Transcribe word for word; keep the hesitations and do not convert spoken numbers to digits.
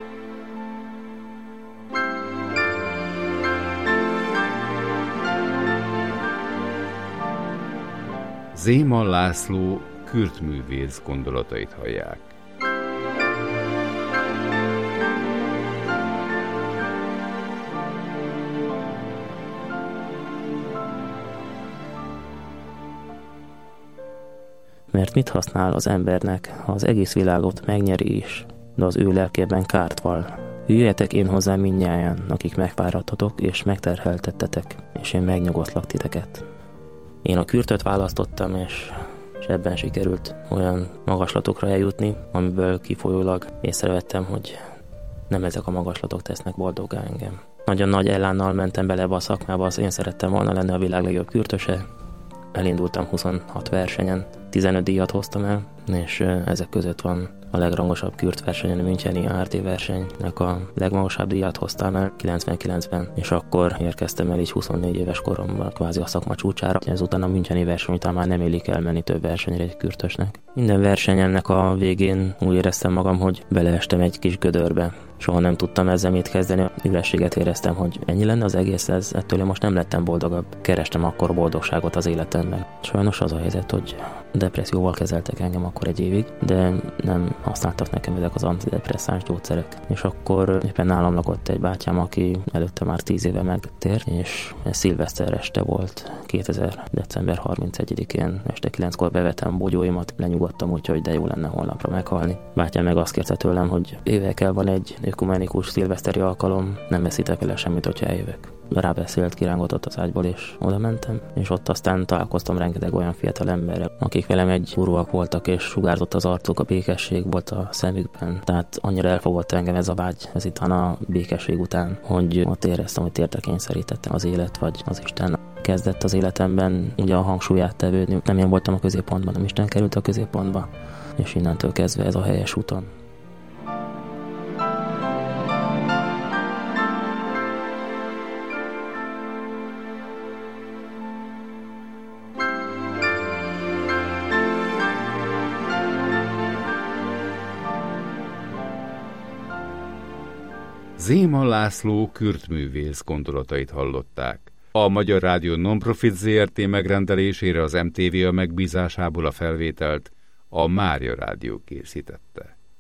Zéman László kürtművész gondolatait hallják. Mert mit használ az embernek, ha az egész világot megnyeri is, de az ő lelkében kárt val? Jöjjetek én hozzám mindnyájan, akik megfáradtatok és megterheltettetek, és én megnyugosztlak titeket. Én a kürtöt választottam, és, és ebben sikerült olyan magaslatokra eljutni, amiből kifolyólag észrevettem, hogy nem ezek a magaslatok tesznek boldoggá engem. Nagyon nagy ellánnal mentem bele ebbe a szakmába, az én szerettem volna lenni a világ legjobb kürtöse. Elindultam huszonhat versenyen, tizenöt díjat hoztam el, és ezek között van a legrangosabb kürt versenyen, a müncheni á er té versenynek a legmagasabb díjat hoztam el kilencvenkilencben, és akkor érkeztem el így huszonnégy éves koromban kvázi a szakma csúcsára. Ezután a müncheni verseny után már nem élik elmenni több versenyre egy kürtösnek. Minden versenyennek a végén úgy éreztem magam, hogy beleestem egy kis gödörbe. Soha nem tudtam ezzel mit kezdeni, ürességet éreztem, hogy ennyi lenne az egész, ez, ettől én most nem lettem boldogabb. Kerestem akkor boldogságot az életemben. Sajnos az a helyzet, hogy depresszióval kezeltek engem akkor egy évig, de nem használtak nekem ezek az antidepresszáns gyógyszerek. És akkor éppen nálam lakott egy bátyám, aki előtte már tíz éve megtért, és ez szilveszter este volt, kétezer. december harmincegyedikén este kilenckor bevettem bogyóimat, lenyugodtam, úgyhogy de jó lenne holnapra meghalni. Bátyám meg azt kérte tőlem, hogy évekkel van egy ökumenikus szilveszteri alkalom, nem veszitek el semmit, hogyha eljövök. Rábeszélt, kirángatott az ágyból, és oda mentem, és ott aztán találkoztam rengeteg olyan fiatal emberrel, akik velem egy gurúak voltak, és sugárzott az arcuk, a békesség volt a szemükben. Tehát annyira elfogott engem ez a vágy, ez itt a békesség után, hogy ott éreztem, hogy térdre kényszerítette az élet, vagy az Isten. Kezdett az életemben ugye a hangsúlyát tevődni, nem én voltam a középpontban, nem Isten került a középpontba, és innentől kezdve ez a helyes úton. Zéman László kürtművész gondolatait hallották. A Magyar Rádió Nonprofit zé er té megrendelésére az em té vé a megbízásából a felvételt a Mária Rádió készítette.